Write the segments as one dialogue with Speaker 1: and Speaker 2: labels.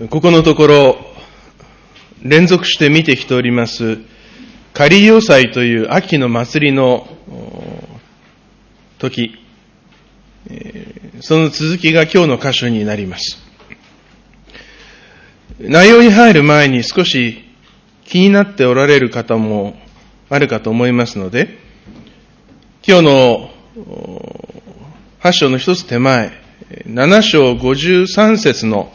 Speaker 1: ここのところ、連続して見てきております、仮要祭という秋の祭りの時、その続きが今日の箇所になります。内容に入る前に少し気になっておられる方もあるかと思いますので、今日の8章の一つ手前、7章53節の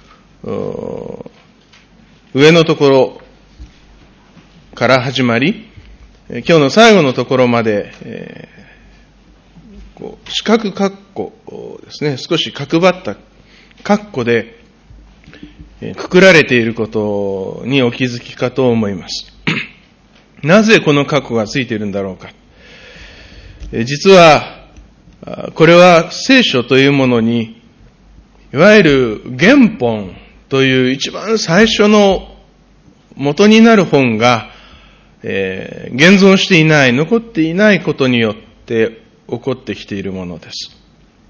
Speaker 1: 上のところから始まり、今日の最後のところまで、四角括弧ですね、少し角張った括弧でくくられていることにお気づきかと思います。なぜこの括弧がついているんだろうか。実は、これは聖書というものに、いわゆる原本という一番最初の元になる本が、現存していない、残っていないことによって起こってきているものです。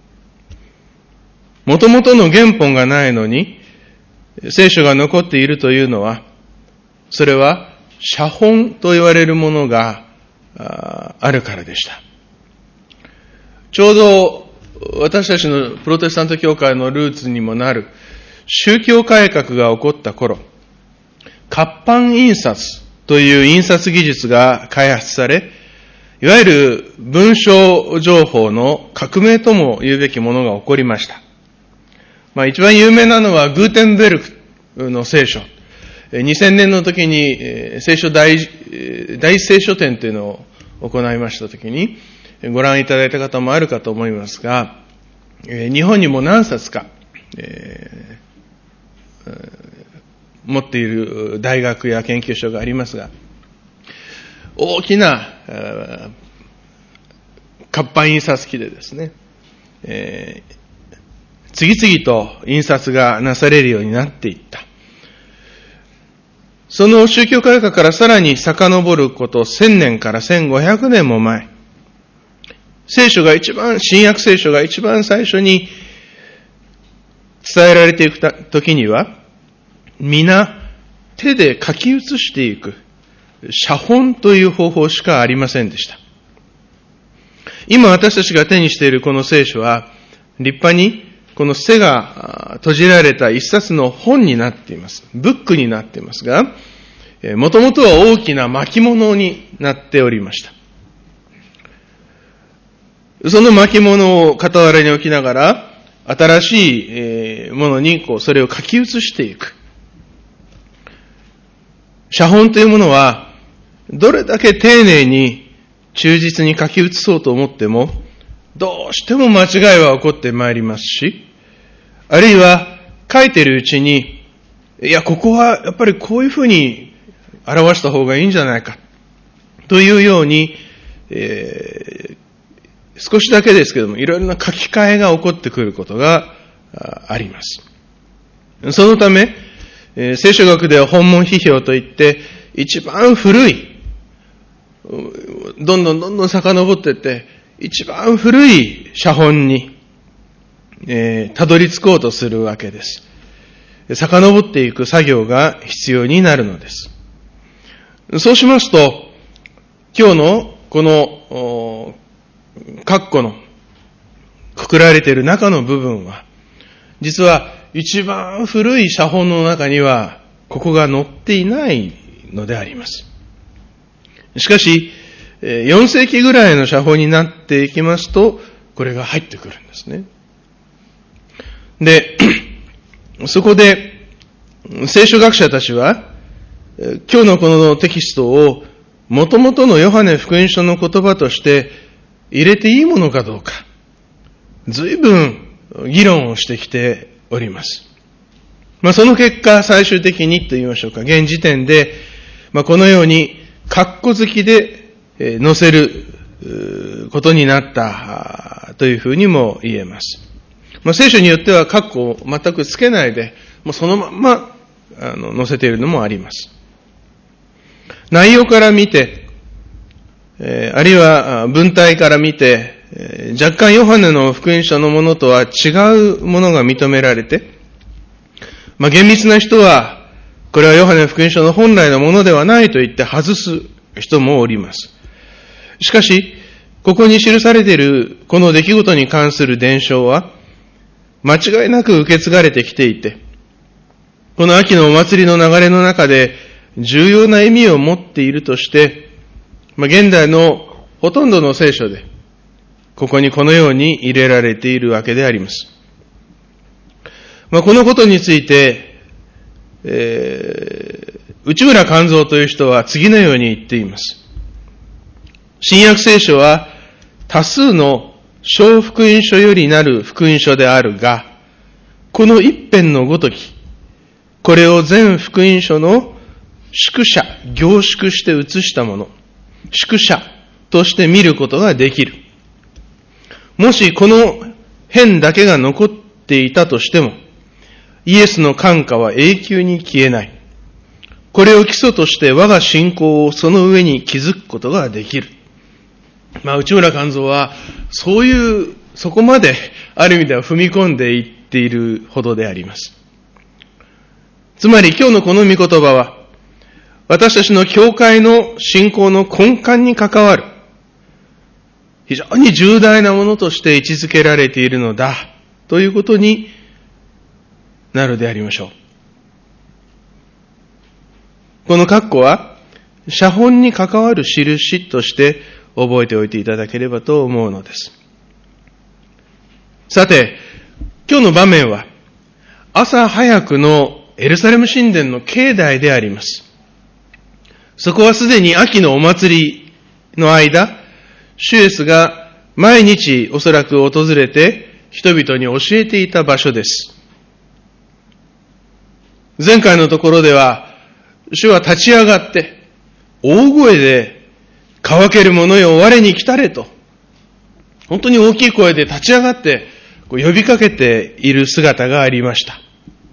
Speaker 1: もともとの原本がないのに、聖書が残っているというのは、それは写本と言われるものがあるからでした。ちょうど私たちのプロテスタント教会のルーツにもなる宗教改革が起こった頃、活版印刷という印刷技術が開発され、いわゆる文章情報の革命とも言うべきものが起こりました。一番有名なのはグーテンベルクの聖書。2000年の時に聖書大聖書展というのを行いました時にご覧いただいた方もあるかと思いますが、日本にも何冊か、持っている大学や研究所がありますが、大きな活版印刷機でですね、次々と印刷がなされるようになっていった。その宗教改革からさらに遡ること1000年から1500年も前、新約聖書が一番最初に伝えられていくときには、皆手で書き写していく写本という方法しかありませんでした。今私たちが手にしているこの聖書は、立派にこの背が閉じられた一冊の本になっています。ブックになっていますが、もともとは大きな巻物になっておりました。その巻物を傍らに置きながら、新しいものにそれを書き写していく。写本というものは、どれだけ丁寧に忠実に書き写そうと思っても、どうしても間違いは起こってまいりますし、あるいは書いているうちに、ここはやっぱりこういうふうに表した方がいいんじゃないか、というように、少しだけですけども、いろいろな書き換えが起こってくることがあります。そのため、聖書学では本文批評といって、一番古い、どんどん遡っていって、一番古い写本に、たどり着こうとするわけです。遡っていく作業が必要になるのです。そうしますと、今日のこの括弧のくくられている中の部分は、実は一番古い写本の中にはここが載っていないのであります。しかし、4世紀ぐらいの写本になっていきますと、これが入ってくるんですね。で、そこで聖書学者たちは、今日のこのテキストを元々のヨハネ福音書の言葉として入れていいものかどうか、随分議論をしてきております。その結果、最終的にと言いましょうか、現時点で、このように括弧付きで載せることになったというふうにも言えます。聖書によっては括弧を全くつけないで、もうそのまんま載せているのもあります。内容から見て、あるいは文体から見て、若干ヨハネの福音書のものとは違うものが認められて、 厳密な人は、これはヨハネ福音書の本来のものではないと言って外す人もおります。しかし、ここに記されているこの出来事に関する伝承は、間違いなく受け継がれてきていて、この秋のお祭りの流れの中で重要な意味を持っているとして、現代のほとんどの聖書で、ここにこのように入れられているわけであります。このことについて、内村勘三という人は次のように言っています。新約聖書は多数の小福音書よりなる福音書であるが、この一編のごとき、これを全福音書の縮写、凝縮して写したもの、縮写として見ることができる。もしこの編だけが残っていたとしても、イエスの冠歌は永久に消えない。これを基礎として我が信仰をその上に築くことができる。内村勘三は、そこまである意味では踏み込んでいっているほどであります。つまり今日のこの御言葉は、私たちの教会の信仰の根幹に関わる、非常に重大なものとして位置づけられているのだ、ということになるでありましょう。この括弧は、写本に関わる印として覚えておいていただければと思うのです。さて、今日の場面は、朝早くのエルサレム神殿の境内であります。そこはすでに秋のお祭りの間、主イエスが毎日おそらく訪れて人々に教えていた場所です。前回のところでは、主は立ち上がって大声で、渇ける者よ我に来たれと、本当に大きい声で立ち上がって呼びかけている姿がありました。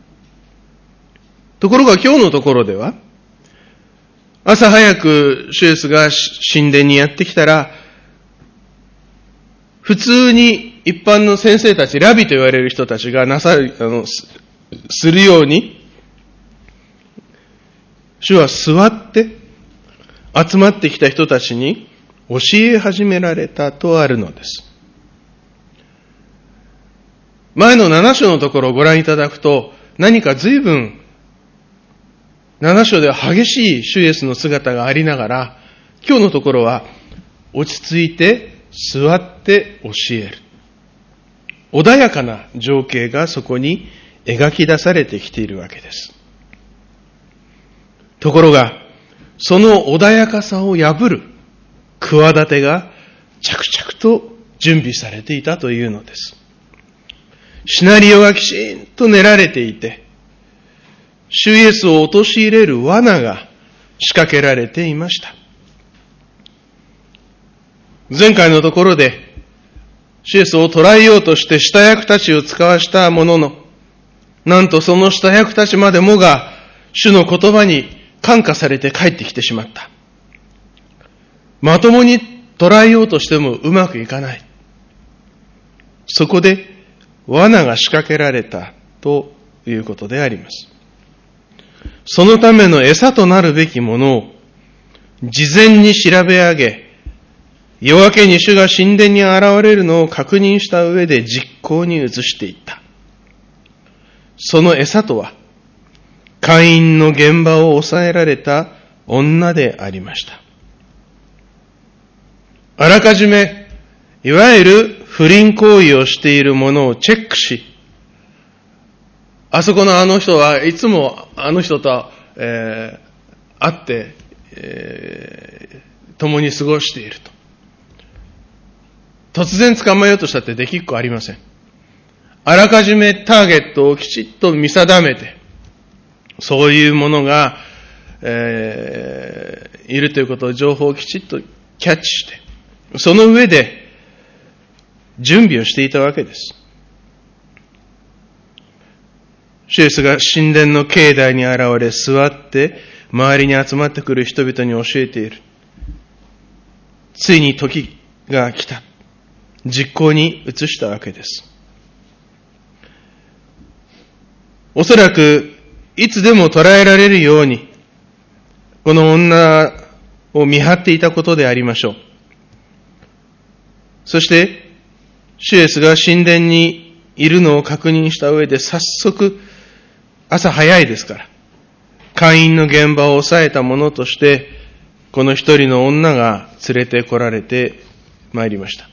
Speaker 1: ところが今日のところでは、朝早く主イエスが神殿にやってきたら、普通に一般の先生たち、ラビと言われる人たちがするように、主は座って集まってきた人たちに教え始められたとあるのです。前の7章のところをご覧いただくと、何か随分7章では激しい主イエスの姿がありながら、今日のところは落ち着いて座って教える。穏やかな情景がそこに描き出されてきているわけです。ところが、その穏やかさを破る企てが着々と準備されていたというのです。シナリオがきちんと練られていて、主イエスを陥れる罠が仕掛けられていました。前回のところで、主イエスを捕らえようとして下役たちを使わしたものの、なんとその下役たちまでもが主の言葉に感化されて帰ってきてしまった。まともに捕らえようとしてもうまくいかない。そこで罠が仕掛けられたということであります。そのための餌となるべきものを事前に調べ上げ、夜明けに主が神殿に現れるのを確認した上で実行に移していった。その餌とは、姦淫の現場を抑えられた女でありました。あらかじめ、いわゆる不倫行為をしているものをチェックし、あそこのあの人はいつもあの人と、会って、共に過ごしていると。突然捕まえようとしたってできっこありません。あらかじめターゲットをきちっと見定めて、そういうものが、いるということを情報をきちっとキャッチして、その上で準備をしていたわけです。主イエスが神殿の境内に現れ座って周りに集まってくる人々に教えている。ついに時が来た。実行に移したわけです。おそらくいつでも捉えられるように、この女を見張っていたことでありましょう。そして、主イエスが神殿にいるのを確認した上で、早速、朝早いですから、会員の現場を抑えたものとして、この一人の女が連れて来られてまいりました。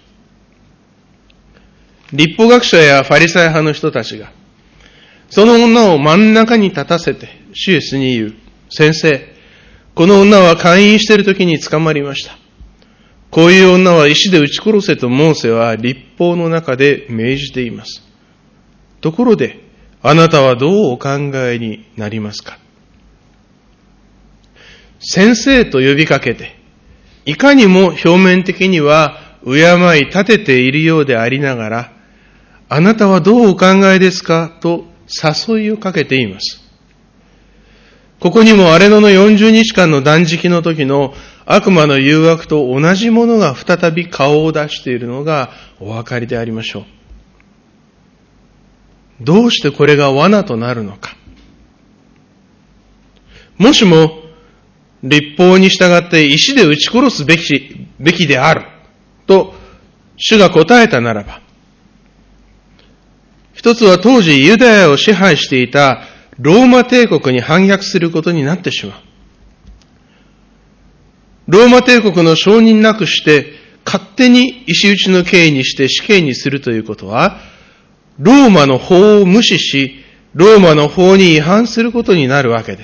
Speaker 1: 律法学者やファリサイ派の人たちが、その女を真ん中に立たせて、主イエスに言う。先生、この女は会員している時に捕まりました。こういう女は石で撃ち殺せとモーセは律法の中で命じています。ところで、あなたはどうお考えになりますか？先生と呼びかけて、いかにも表面的には敬い立てているようでありながら、あなたはどうお考えですかと誘いをかけています。ここにも荒野の40日間の断食の時の悪魔の誘惑と同じものが再び顔を出しているのがお分かりでありましょう。どうしてこれが罠となるのか。もしも律法に従って石で撃ち殺すべきであると主が答えたならば、一つは当時ユダヤを支配していたローマ帝国に反逆することになってしまう。ローマ帝国の承認なくして勝手に石打ちの刑にして死刑にするということは、ローマの法を無視し、ローマの法に違反することになるわけです。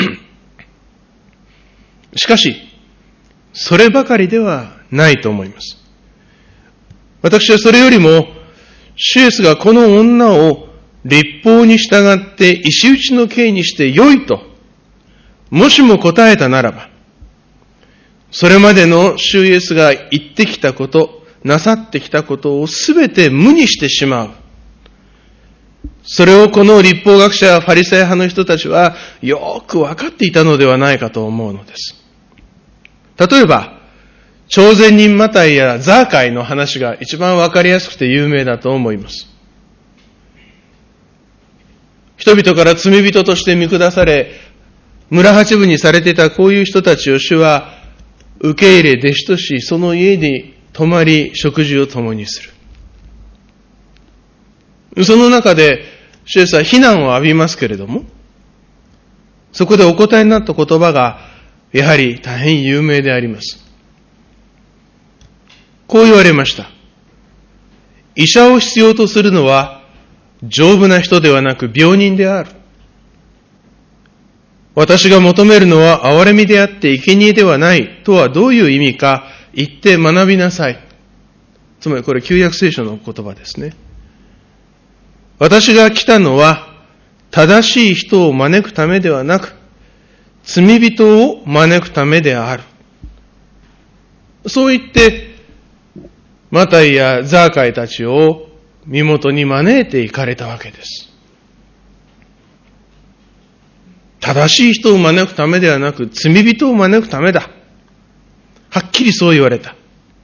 Speaker 1: しかし、そればかりではないと思います。私はそれよりも、主イエスがこの女を律法に従って石打ちの刑にして良いと、もしも答えたならば、それまでの主イエスが言ってきたこと、なさってきたことをすべて無にしてしまう。それをこの律法学者やファリサイ派の人たちはよく分かっていたのではないかと思うのです。例えば、朝鮮人マタイやザーカイの話が一番分かりやすくて有名だと思います。人々から罪人として見下され、村八分にされていたこういう人たちを主は受け入れ弟子とし、その家に泊まり食事を共にする。その中で主イエスは非難を浴びますけれども、そこでお答えになった言葉がやはり大変有名であります。こう言われました。医者を必要とするのは丈夫な人ではなく病人である。私が求めるのは憐れみであって生贄ではないとはどういう意味か言って学びなさい。つまりこれ旧約聖書の言葉ですね。私が来たのは正しい人を招くためではなく罪人を招くためである。そう言ってマタイやザーカイたちを身元に招いて行かれたわけです。正しい人を招くためではなく罪人を招くためだ。はっきりそう言われた。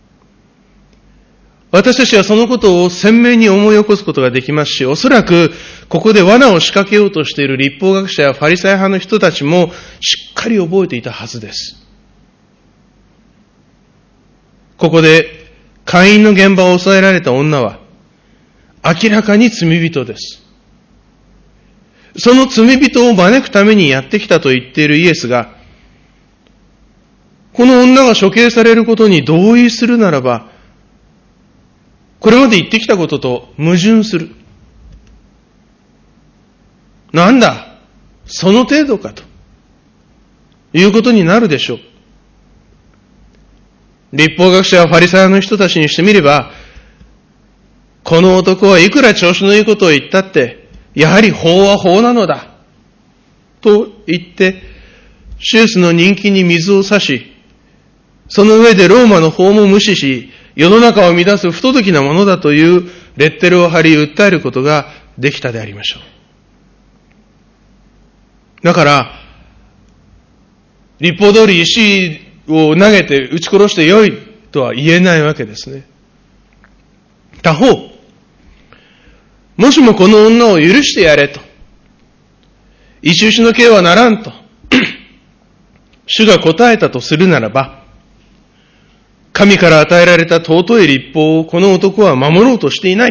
Speaker 1: 私たちはそのことを鮮明に思い起こすことができますし、おそらくここで罠を仕掛けようとしている律法学者やファリサイ派の人たちもしっかり覚えていたはずです。ここで会員の現場を抑えられた女は明らかに罪人です。その罪人を招くためにやってきたと言っているイエスが、この女が処刑されることに同意するならば、これまで言ってきたことと矛盾する。なんだ、その程度かということになるでしょう。律法学者やファリサイ派の人たちにしてみれば、この男はいくら調子のいいことを言ったって、やはり法は法なのだと言って、主イエスの人気に水を差し、その上でローマの法も無視し、世の中を乱す不届きなものだというレッテルを貼り訴えることができたでありましょう。だから、律法通り石を投げて撃ち殺してよいとは言えないわけですね。他方、もしもこの女を許してやれと一種の刑はならんと、主が答えたとするならば、神から与えられた尊い律法をこの男は守ろうとしていない。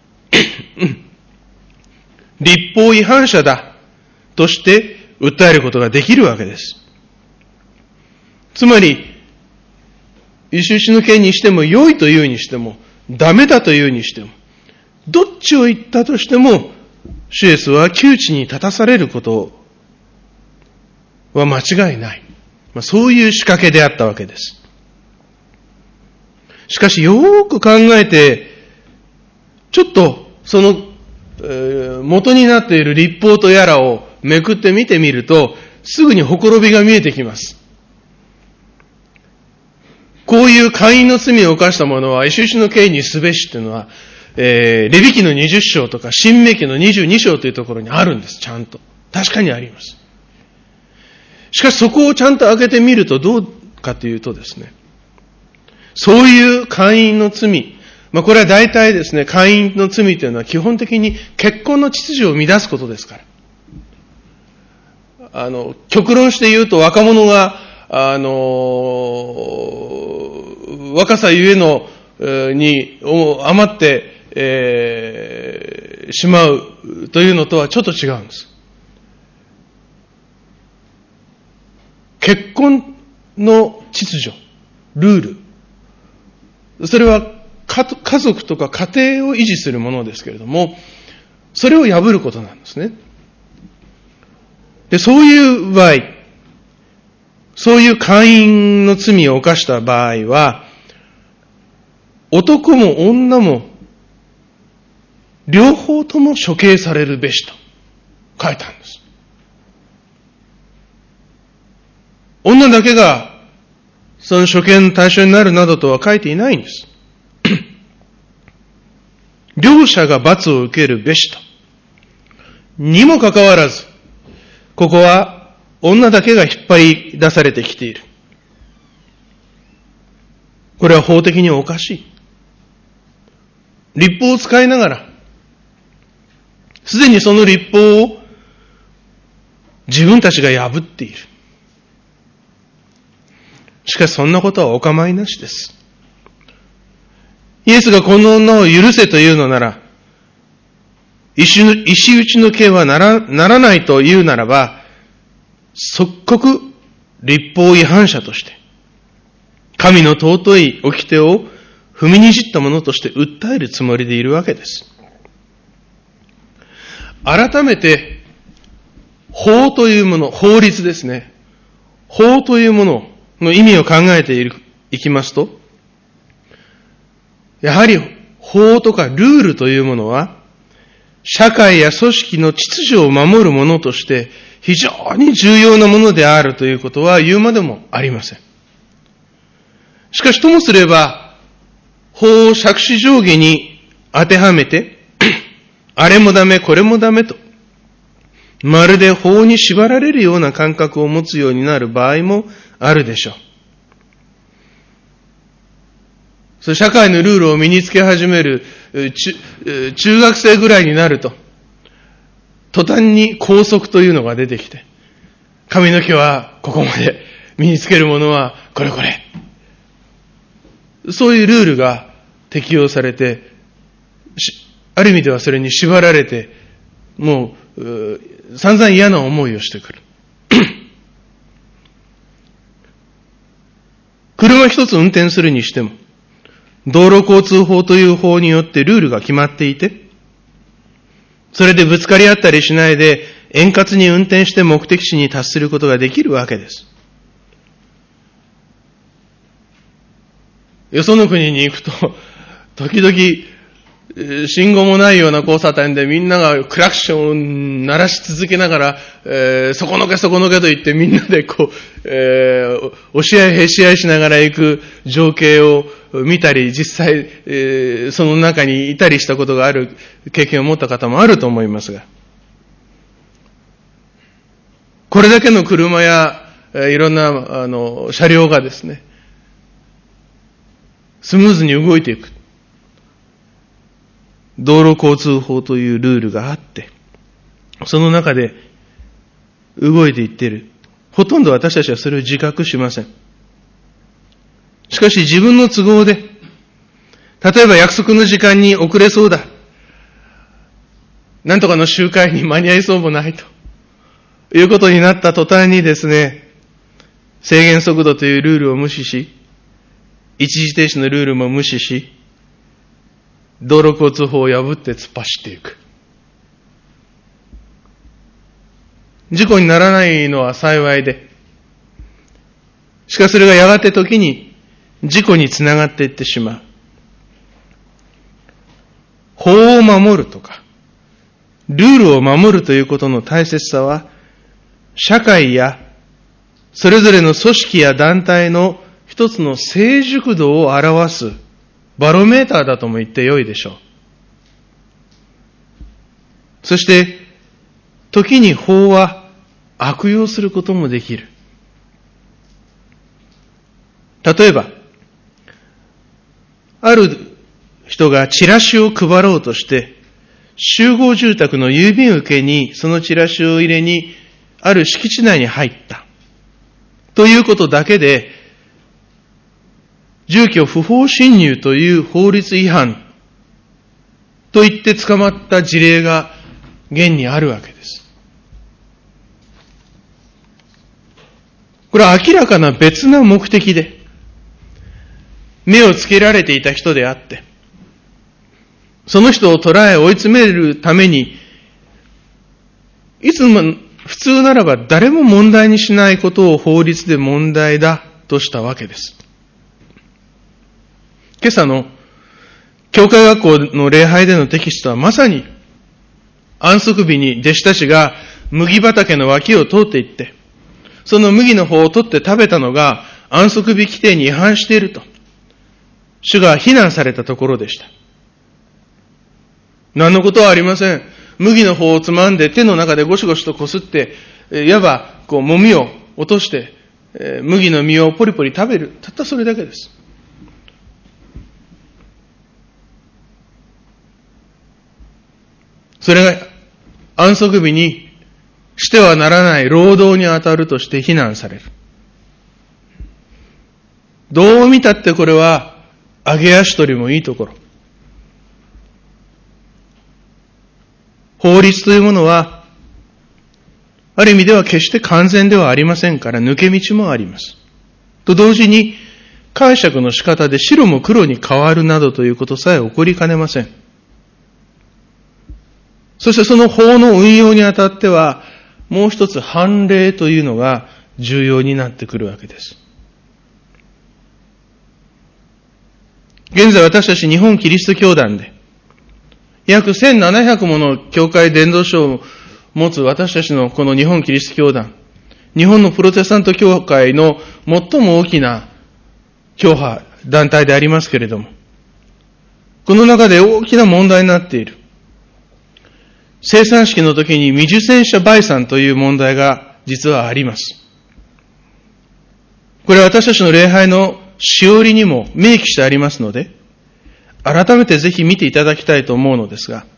Speaker 1: 律法違反者だとして訴えることができるわけです。つまり、一種の刑にしても良いというにしても、ダメだというにしても、どっちを言ったとしても、主イエスは窮地に立たされることは間違いない。そういう仕掛けであったわけです。しかしよーく考えて、ちょっとその、元になっている律法とやらをめくって見てみると、すぐにほころびが見えてきます。こういう姦淫の罪を犯した者は、一種の刑にすべしというのは、レビ記の20章とか、申命記の22章というところにあるんです、ちゃんと。確かにあります。しかしそこをちゃんと開けてみるとどうかというとですね、そういう姦淫の罪、これは大体ですね、姦淫の罪というのは基本的に結婚の秩序を乱すことですから。極論して言うと若者が、若さゆえの、に余って、しまうというのとはちょっと違うんです。結婚の秩序、ルール、それは家族とか家庭を維持するものですけれども、それを破ることなんですね。で、そういう場合、そういう姦淫の罪を犯した場合は、男も女も両方とも処刑されるべしと書いたんです。女だけがその処刑の対象になるなどとは書いていないんです。両者が罰を受けるべしと。にもかかわらず、ここは女だけが引っ張り出されてきている。これは法的におかしい。律法を使いながら、すでにその律法を自分たちが破っている。しかしそんなことはお構いなしです。イエスがこの女を許せというのなら、石打ちの刑はならないというならば、即刻律法違反者として、神の尊い掟を踏みにじったものとして訴えるつもりでいるわけです。改めて、法というもの、法律ですね。法というものの意味を考えていきますと、やはり法とかルールというものは、社会や組織の秩序を守るものとして非常に重要なものであるということは言うまでもありません。しかしともすれば、法を杓子定規に当てはめて、あれもダメ、これもダメと、まるで法に縛られるような感覚を持つようになる場合もあるでしょう。社会のルールを身につけ始める中学生ぐらいになると、途端に校則というのが出てきて、髪の毛はここまで、身につけるものはこれこれ。そういうルールが適用されて、ある意味ではそれに縛られて、もう散々嫌な思いをしてくる。車一つ運転するにしても、道路交通法という法によってルールが決まっていて、それでぶつかり合ったりしないで円滑に運転して目的地に達することができるわけです。よその国に行くと、時々、信号もないような交差点でみんながクラクションを鳴らし続けながら、そこのけそこのけと言ってみんなで押し合いへし合いしながら行く情景を見たり、実際、その中にいたりしたことがある経験を持った方もあると思いますが、これだけの車やいろんな車両がですね、スムーズに動いていく。道路交通法というルールがあって、その中で動いていっている。ほとんど私たちはそれを自覚しません。しかし自分の都合で、例えば約束の時間に遅れそうだ。なんとかの集会に間に合いそうもないということになった途端にですね、制限速度というルールを無視し、一時停止のルールも無視し、道路交通法を破って突っ走っていく。事故にならないのは幸いで、しかしそれがやがて時に事故につながっていってしまう。法を守るとか、ルールを守るということの大切さは、社会やそれぞれの組織や団体の一つの成熟度を表すバロメーターだとも言ってよいでしょう。そして、時に法は悪用することもできる。例えば、ある人がチラシを配ろうとして、集合住宅の郵便受けにそのチラシを入れに、ある敷地内に入った。ということだけで、住居不法侵入という法律違反と言って捕まった事例が現にあるわけです。これは明らかな別な目的で、目をつけられていた人であって、その人を捕らえ追い詰めるために、いつも普通ならば誰も問題にしないことを法律で問題だとしたわけです。今朝の教会学校の礼拝でのテキストはまさに安息日に弟子たちが麦畑の脇を通っていって、その麦の方を取って食べたのが安息日規定に違反していると、主が非難されたところでした。何のことはありません。麦の方をつまんで手の中でゴシゴシとこすって、いわばこうもみを落として、麦の実をポリポリ食べる。たったそれだけです。それが安息日にしてはならない労働に当たるとして非難される。どう見たってこれは揚げ足取りもいいところ。法律というものは、ある意味では決して完全ではありませんから抜け道もあります。と同時に解釈の仕方で白も黒に変わるなどということさえ起こりかねません。そしてその法の運用にあたっては、もう一つ判例というのが重要になってくるわけです。現在私たち日本キリスト教団で、約1700もの教会伝道書を持つ私たちのこの日本キリスト教団、日本のプロテスタント教会の最も大きな教派、団体でありますけれども、この中で大きな問題になっている。生産式の時に未受洗者売産という問題が実はあります。これは私たちの礼拝のしおりにも明記してありますので、改めてぜひ見ていただきたいと思うのですが、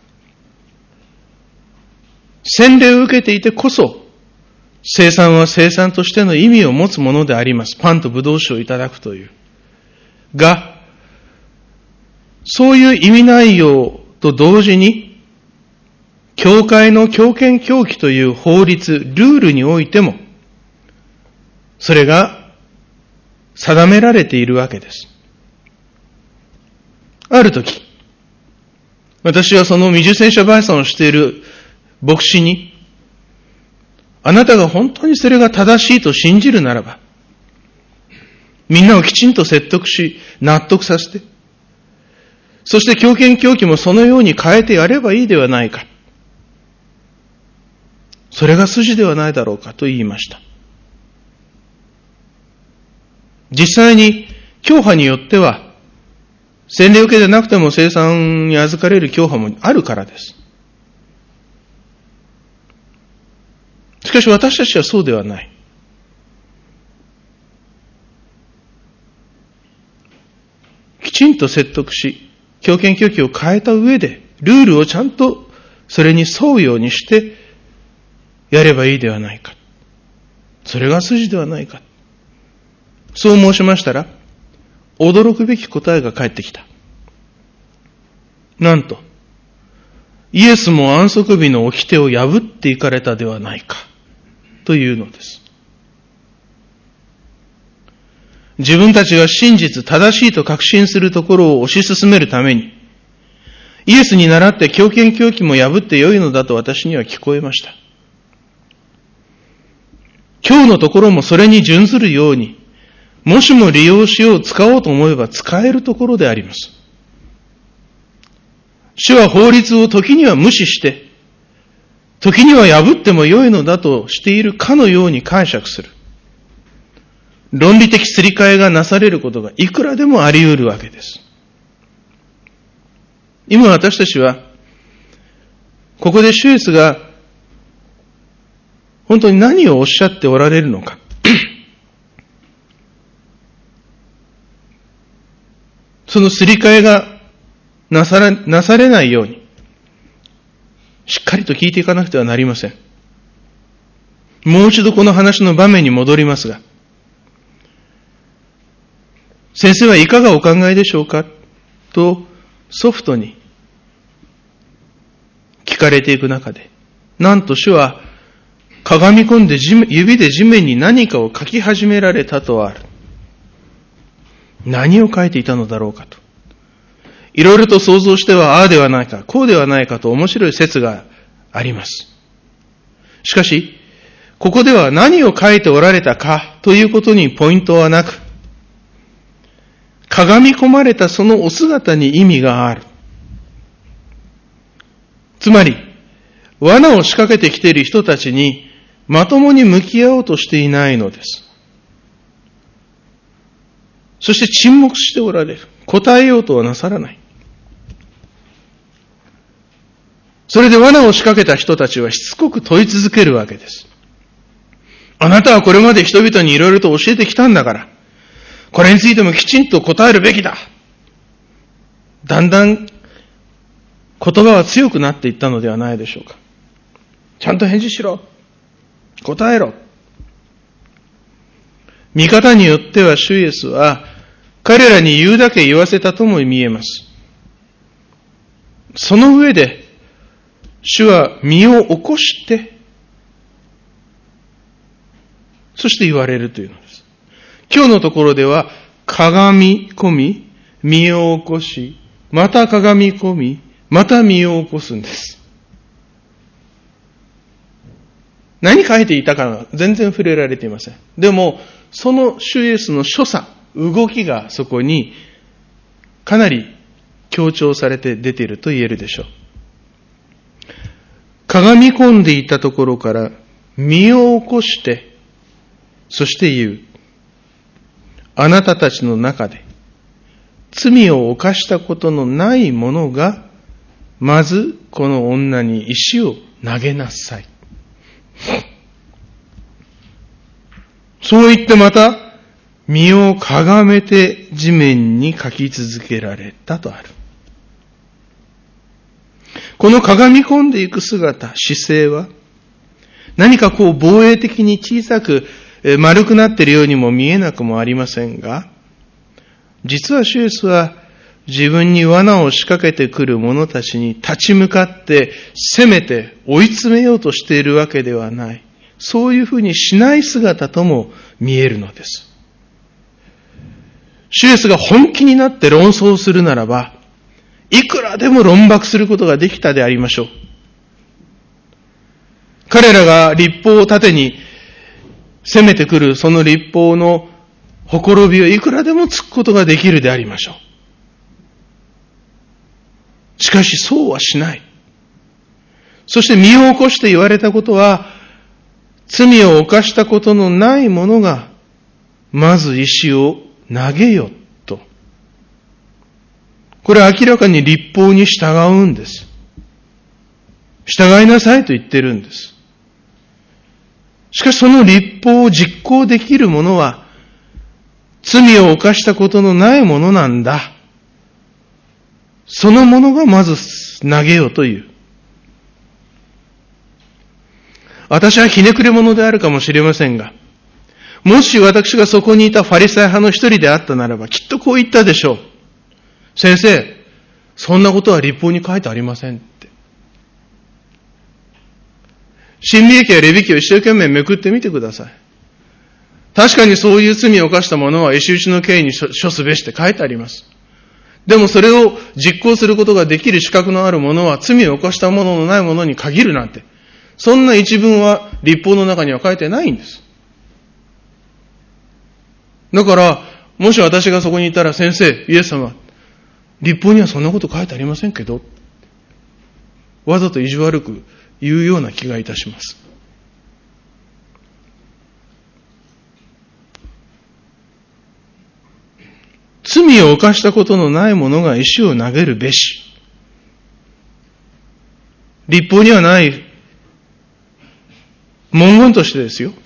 Speaker 1: 洗礼を受けていてこそ、生産は生産としての意味を持つものであります。パンとブドウ酒をいただくという。が、そういう意味内容と同時に、教会の教献教規という法律、ルールにおいても、それが定められているわけです。あるとき、私はその未受洗者売産をしている牧師に、あなたが本当にそれが正しいと信じるならば、みんなをきちんと説得し、納得させて、そして教献教規もそのように変えてやればいいではないか。それが筋ではないだろうかと言いました。実際に教派によっては、洗礼受けでなくても生産に預かれる教派もあるからです。しかし私たちはそうではない。きちんと説得し、教献教規を変えた上で、ルールをちゃんとそれに沿うようにしてやればいいではないか。 それが筋ではないか。そう申しましたら、驚くべき答えが返ってきた。なんと、イエスも安息日の掟を破っていかれたではないか、というのです。自分たちが真実、正しいと確信するところを推し進めるために、イエスに倣って狂言狂気も破ってよいのだと私には聞こえました。今日のところもそれに準ずるように、もしも利用しよう、使おうと思えば使えるところであります。主は法律を時には無視して、時には破ってもよいのだとしているかのように解釈する。論理的すり替えがなされることがいくらでもあり得るわけです。今私たちは、ここで主イエスが本当に何をおっしゃっておられるのか。そのすり替えがなされないように、しっかりと聞いていかなくてはなりません。もう一度この話の場面に戻りますが、先生はいかがお考えでしょうかとソフトに聞かれていく中で、なんと主はかがみ込んで指で地面に何かを書き始められたとある。何を書いていたのだろうかと。いろいろと想像してはああではないか、こうではないかと面白い説があります。しかし、ここでは何を書いておられたかということにポイントはなく、かがみ込まれたそのお姿に意味がある。つまり、罠を仕掛けてきている人たちにまともに向き合おうとしていないのです。そして沈黙しておられる。答えようとはなさらない。それで罠を仕掛けた人たちはしつこく問い続けるわけです。あなたはこれまで人々にいろいろと教えてきたんだから、これについてもきちんと答えるべきだ。だんだん言葉は強くなっていったのではないでしょうか。ちゃんと返事しろ。答えろ。見方によっては主イエスは彼らに言うだけ言わせたとも見えます。その上で主は身を起こしてそして言われるというのです。今日のところではかがみ込み、身を起こし、またかがみ込み、また身を起こすんです。何書いていたかは全然触れられていません。でも、その主イエスの所作、動きがそこにかなり強調されて出ていると言えるでしょう。かがみ込んでいたところから身を起こして、そして言う。あなたたちの中で罪を犯したことのない者が、まずこの女に石を投げなさい。そう言ってまた、身をかがめて地面に書き続けられたとある。このかがみ込んでいく姿、姿勢は、何かこう防衛的に小さく丸くなっているようにも見えなくもありませんが、実は主イエスは自分に罠を仕掛けてくる者たちに立ち向かって攻めて追い詰めようとしているわけではない。そういうふうにしない姿とも見えるのです。主イエスが本気になって論争するならば、いくらでも論駁することができたでありましょう。彼らが律法を盾に攻めてくるその律法のほころびをいくらでもつくことができるでありましょう。しかしそうはしない。そして身を起こして言われたことは、罪を犯したことのない者がまず石を投げよと。これは明らかに律法に従うんです。従いなさいと言ってるんです。しかしその律法を実行できる者は、罪を犯したことのない者なんだ。その者がまず投げよという。私はひねくれ者であるかもしれませんが、 もし私がそこにいたファリサイ派の一人であったならば、きっとこう言ったでしょう。先生、そんなことは律法に書いてありませんって。申命記やレビ記を一生懸命めくってみてください。確かにそういう罪を犯した者は石打ちの刑に処すべしって書いてあります。でもそれを実行することができる資格のある者は罪を犯した者のない者に限るなんて、そんな一文は律法の中には書いてないんです。だから、もし私がそこにいたら、先生、イエス様、律法にはそんなこと書いてありませんけど、わざと意地悪く言うような気がいたします。罪を犯したことのない者が石を投げるべし。律法にはない文言としてですよ。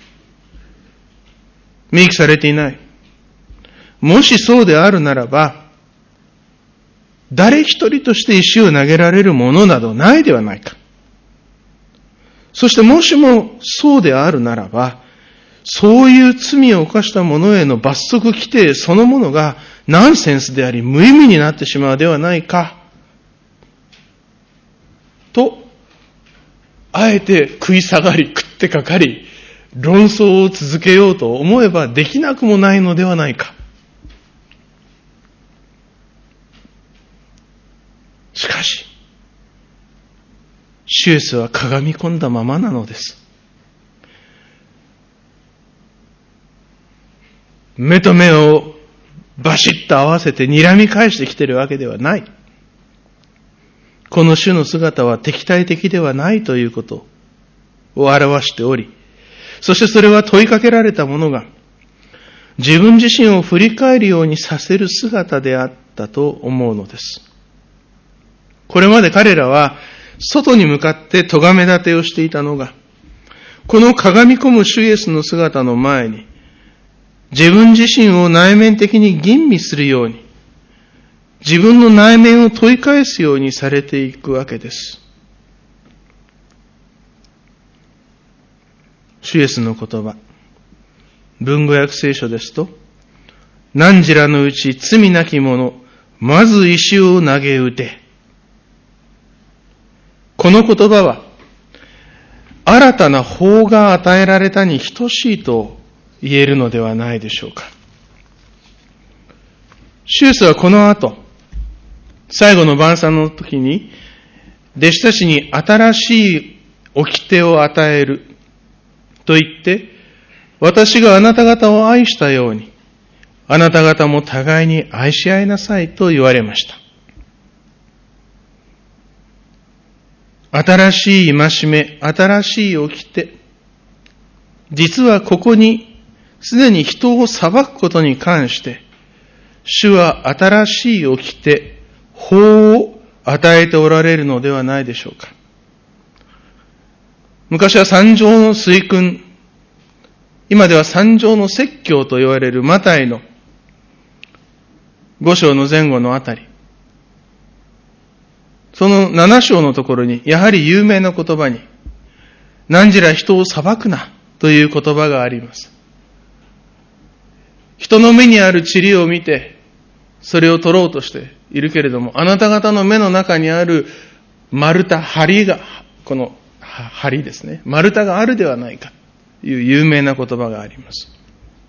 Speaker 1: 明記されていない。もしそうであるならば、誰一人として石を投げられるものなどないではないか。そしてもしもそうであるならば、そういう罪を犯した者への罰則規定そのものがナンセンスであり無意味になってしまうではないか。と、あえて食い下がり、食ってかかり、論争を続けようと思えばできなくもないのではないか。しかし、主イエスはかがみ込んだままなのです。目と目をバシッと合わせて睨み返してきているわけではない。この主の姿は敵対的ではないということを表しており、そしてそれは問いかけられた者が自分自身を振り返るようにさせる姿であったと思うのです。これまで彼らは外に向かって咎め立てをしていたのが、このかがみ込む主イエスの姿の前に、自分自身を内面的に吟味するように、自分の内面を問い返すようにされていくわけです。主イエスの言葉、文語訳聖書ですと、汝らのうち罪なき者、まず石を投げ打て。この言葉は、新たな法が与えられたに等しいと言えるのではないでしょうか。主イエスはこの後、最後の晩餐の時に、弟子たちに新しい掟を与えると言って、私があなた方を愛したように、あなた方も互いに愛し合いなさいと言われました。新しい戒め、新しい掟。実はここに、すでに人を裁くことに関して、主は新しい掟、法を与えておられるのではないでしょうか。昔は三条の水訓、今では三条の説教と言われるマタイの5章の前後のあたり、その7章のところに、やはり有名な言葉に、汝ら人を裁くなという言葉があります。人の目にある塵を見て、それを取ろうとしているけれども、あなた方の目の中にある丸太、針が、この針ですね、丸太があるではないかという有名な言葉があります。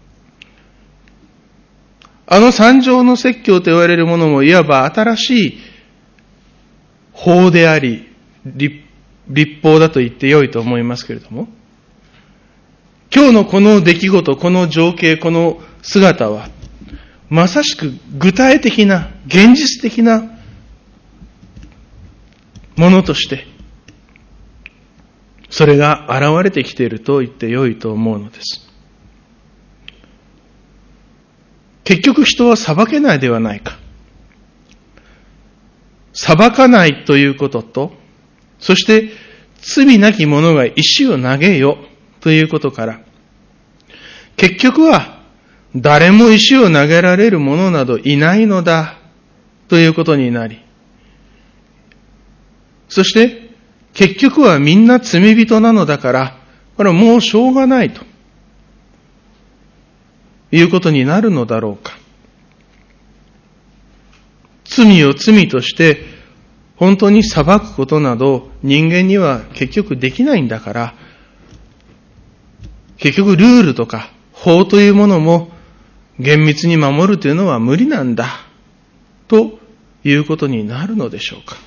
Speaker 1: あの三条の説教と言われるものも、いわば新しい法であり、律法だと言ってよいと思いますけれども、今日のこの出来事、この情景、この姿は、まさしく具体的な、現実的なものとして、それが現れてきていると言ってよいと思うのです。結局人は裁けないではないか。裁かないということと、そして罪なき者が石を投げよということから、結局は誰も石を投げられる者などいないのだということになり、そして結局はみんな罪人なのだから、これはもうしょうがないということになるのだろうか。罪を罪として本当に裁くことなど人間には結局できないんだから、結局ルールとか法というものも厳密に守るというのは無理なんだということになるのでしょうか。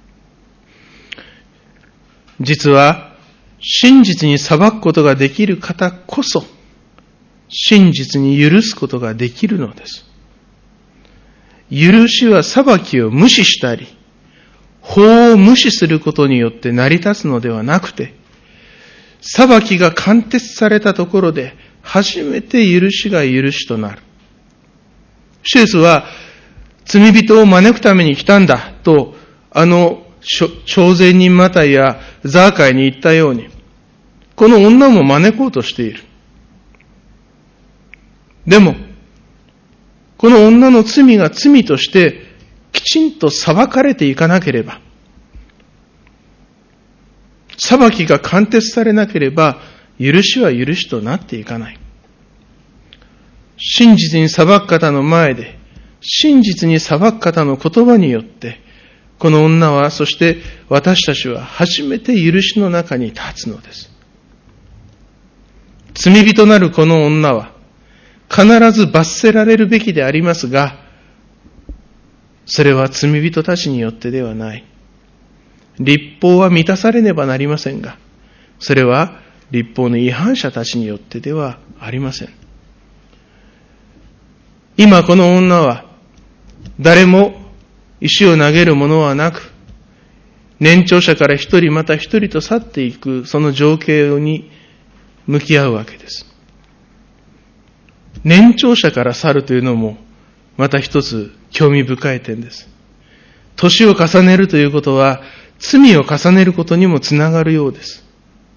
Speaker 1: 実は真実に裁くことができる方こそ真実に許すことができるのです。許しは裁きを無視したり法を無視することによって成り立つのではなくて、裁きが貫徹されたところで初めて許しが許しとなる。主イエスは罪人を招くために来たんだと徴税人マタイやザーカイに言ったように、この女も招こうとしている。でもこの女の罪が罪としてきちんと裁かれていかなければ、裁きが貫徹されなければ許しは許しとなっていかない。真実に裁く方の前で、真実に裁く方の言葉によって、この女は、そして私たちは初めて許しの中に立つのです。罪人なるこの女は必ず罰せられるべきでありますが、それは罪人たちによってではない。律法は満たされねばなりませんが、それは律法の違反者たちによってではありません。今この女は誰も石を投げるものはなく、年長者から一人また一人と去っていくその情景に向き合うわけです。年長者から去るというのもまた一つ興味深い点です。年を重ねるということは罪を重ねることにもつながるようです。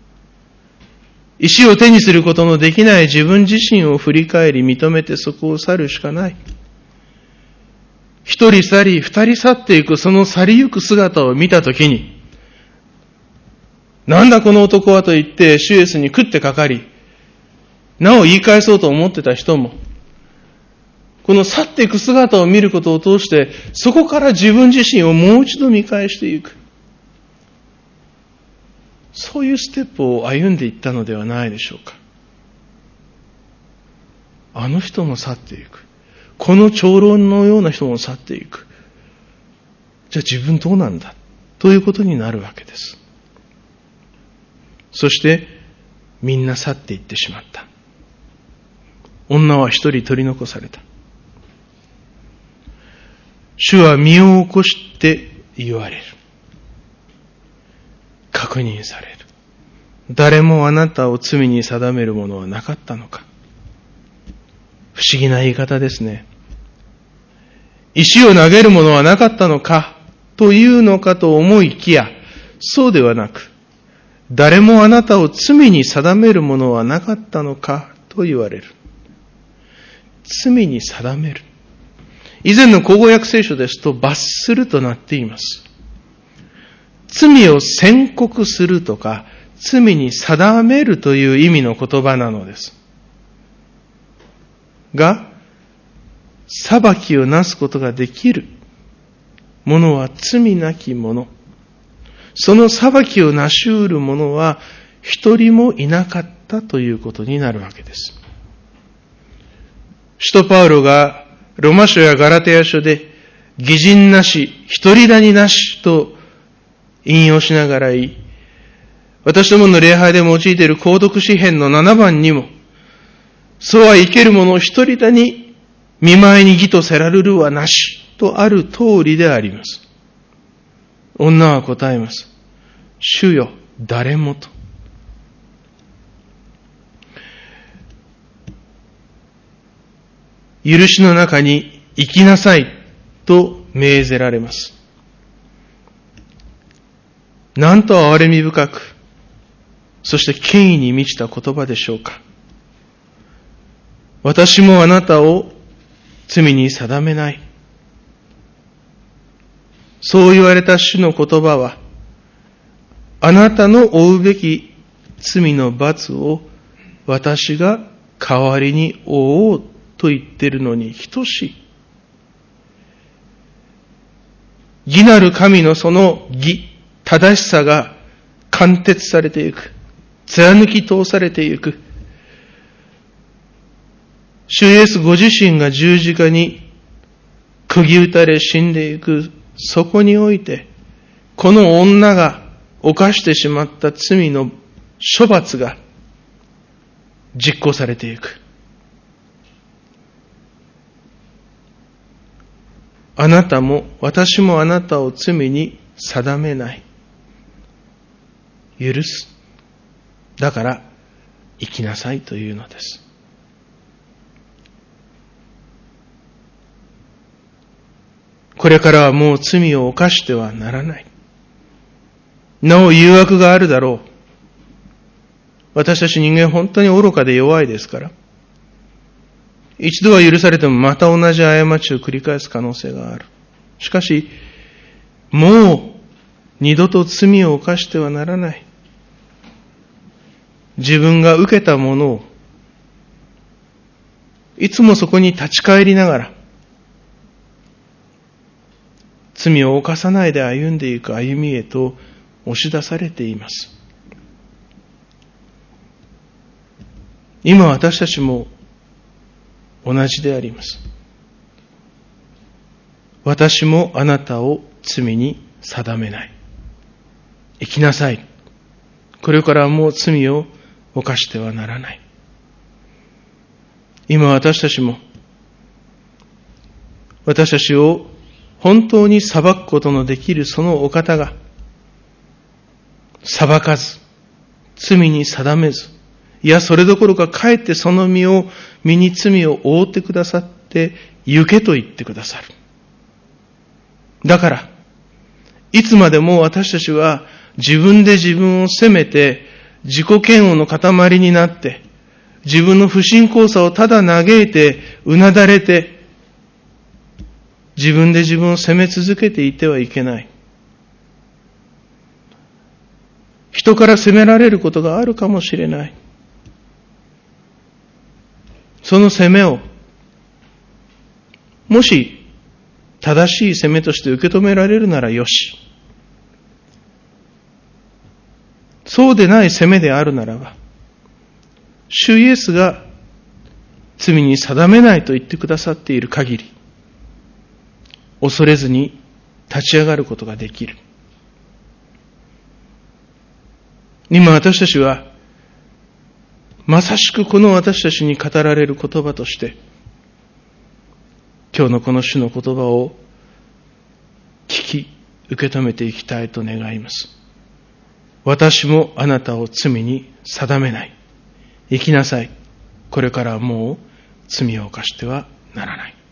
Speaker 1: 石を手にすることのできない自分自身を振り返り認めてそこを去るしかない。一人去り二人去っていくその去りゆく姿を見たときに、なんだこの男はと言って主イエスに食ってかかり、なお言い返そうと思ってた人も、この去っていく姿を見ることを通して、そこから自分自身をもう一度見返していく。そういうステップを歩んでいったのではないでしょうか。あの人も去っていく。この長老のような人も去っていく。じゃあ自分どうなんだということになるわけです。そしてみんな去っていってしまった。女は一人取り残された。主は身を起こして言われる。確認される。誰もあなたを罪に定めるものはなかったのか。不思議な言い方ですね。石を投げるものはなかったのかというのかと思いきや、そうではなく、誰もあなたを罪に定めるものはなかったのかと言われる。罪に定める。以前の口語訳聖書ですと罰するとなっています。罪を宣告するとか、罪に定めるという意味の言葉なのです。が、裁きをなすことができる者は罪なき者。その裁きをなし得る者は一人もいなかったということになるわけです。使徒パウロがロマ書やガラテヤ書で義人なし、一人谷なしと引用しながら言い、私どもの礼拝で用いている購読詩編の7番にも、そうは生ける者一人谷見舞いに義とせられるはなしとある通りであります。女は答えます。主よ、誰もと。許しの中に生きなさいと命ぜられます。なんと憐れみ深く、そして権威に満ちた言葉でしょうか。私もあなたを罪に定めない。そう言われた主の言葉は、あなたの負うべき罪の罰を私が代わりに負おうと言っているのに等しい。義なる神のその義、正しさが貫徹されていく。貫き通されていく。主イエスご自身が十字架に釘打たれ死んでいく。そこにおいて、この女が犯してしまった罪の処罰が実行されていく。あなたも私もあなたを罪に定めない。許す。だから生きなさいというのです。これからはもう罪を犯してはならない。なお誘惑があるだろう。私たち人間本当に愚かで弱いですから。一度は許されてもまた同じ過ちを繰り返す可能性がある。しかし、もう二度と罪を犯してはならない。自分が受けたものを、いつもそこに立ち返りながら、罪を犯さないで歩んでいく歩みへと押し出されています。今私たちも同じであります。私もあなたを罪に定めない。生きなさい。これからはもう罪を犯してはならない。今私たちも、私たちを本当に裁くことのできるそのお方が、裁かず、罪に定めず、いやそれどころかかえってその身に罪を負ってくださって、行けと言ってくださる。だから、いつまでも私たちは自分で自分を責めて、自己嫌悪の塊になって、自分の不信仰さをただ嘆いて、うなだれて、自分で自分を責め続けていてはいけない。人から責められることがあるかもしれない。その責めを、もし正しい責めとして受け止められるならよし。そうでない責めであるならば、主イエスが罪に定めないと言ってくださっている限り、恐れずに立ち上がることができる。今私たちは、まさしくこの私たちに語られる言葉として、今日のこの主の言葉を聞き、受け止めていきたいと願います。私もあなたを罪に定めない。生きなさい。これからはもう罪を犯してはならない。